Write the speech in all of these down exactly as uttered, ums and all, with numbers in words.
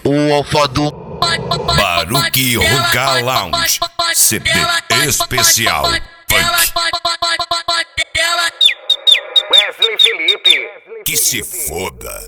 o alfa do Baruque Ronca Lounge, C D especial Punk. Wesley Felipe, Que se foda.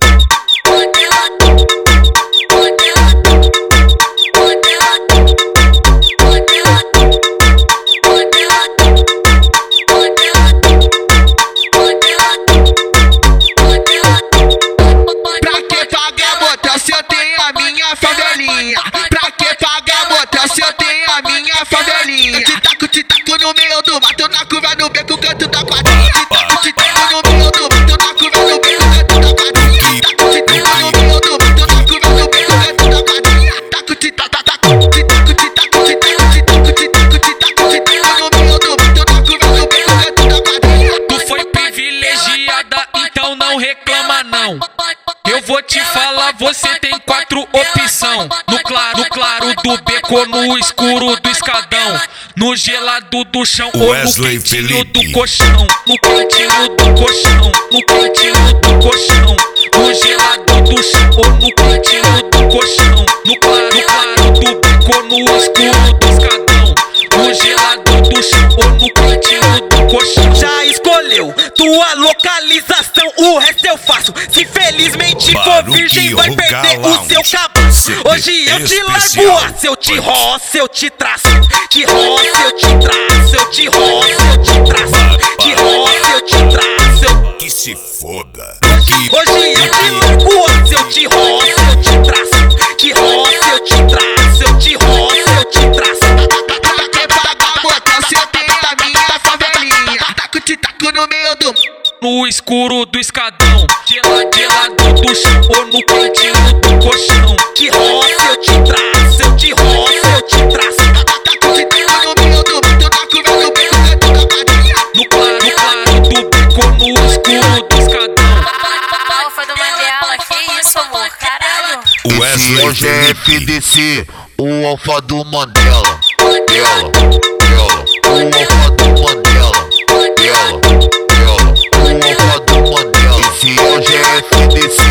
Pra que pagar motel se eu tenho a minha favelinha? Pra que pagar motel se eu tenho a minha favelinha? Eu te taco, te taco no meio do mato, na curva do beco, canto da quadrilha. Te taco, te taco no meio do mato, na curva do beco, canto da quadrilha. Taco, te taco no meio do mato, na curva do beco, canto da quadrilha. Taco, te taco, taco, te taco, te taco, te taco, te taco, te taco, te taco, te taco no meio do mato, na curva do beco, canto da quadrilha. Tu foi privilegiada, então não reclama não. Eu vou te falar, você tem quatro opção. No claro, no claro do beco, no escuro do escadão, no gelado do chão ou no Wesley quentinho Felipe. do colchão. No quentinho do colchão, no quentinho do colchão, no gelado do chão ou no quentinho do colchão. No claro, no claro do beco, no escuro do escadão, no gelado do chão ou no quentinho do colchão. Já escolheu tua localização, o resto eu faço. Se felizmente for Baruque virgem, vai Ronca perder o Lounge, seu cabaço. C D Hoje eu te especial largo, ah, se eu te Punk. roço, eu te traço. Te roço, eu te traço, eu te roço, eu te traço. Te roço, eu te traço, eu... Que se foda. Hoje eu te largo, ah, se eu te roço, eu te traço. Te roço, eu te traço, eu te roço, eu te traço. Pra que pagar motel se eu tenho a minha favelinha? Taco, te taco no meio do... No escuro do escadão, gelado, gelado do chão ou no quentinho do colchão. Te roço, eu te traço, eu te roço, eu te traço. Taco, te taco no meio do mato, na curva do beco, canto da quadrilha. No claro, no claro do beco, no escuro do escadão. Alfa do Mandela, que isso, amor? Caralho. Wesley Hoje é Felipe. F D C, o alfa do Mandela. Ela, ela, o alfa do Mandela. Ela, ela, o alfa do Mandela. Esse hoje é F D C.